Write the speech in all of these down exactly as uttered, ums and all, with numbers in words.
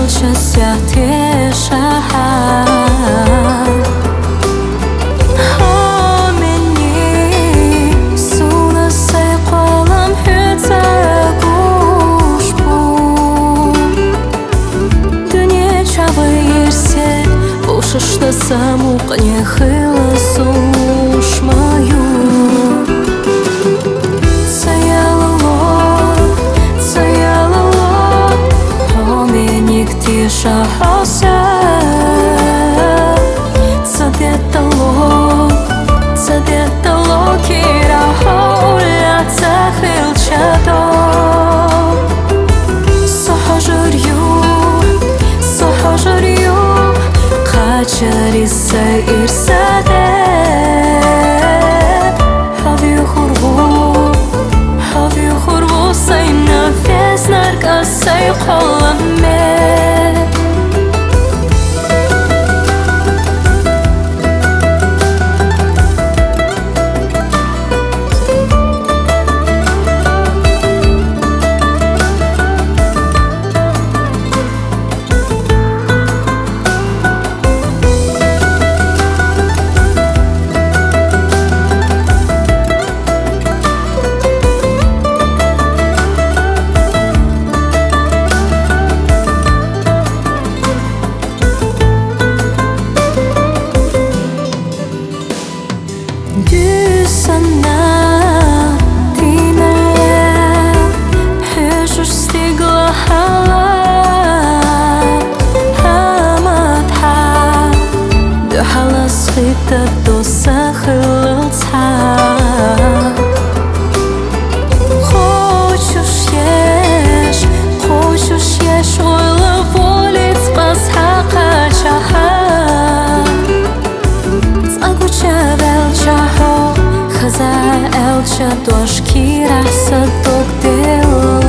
елчася тиша. Шыштасам уқне хыла сушмаю. Цаялало, цаялало, хоменик тиша хоса. Цадетало, цадетало, кира холя цахылчадо. Сохожурю, сохожурю, Çarisa irsade. Havi khurbu, havi khurbu say nafes narka say qalame. Доса хылца. Хочешь ешь, хочешь ешь, ойлы волец басха качаха. Цагуча велчахо, хаза элча дошки раса докдело.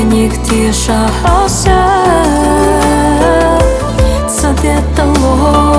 Тиша хоса, цадетало.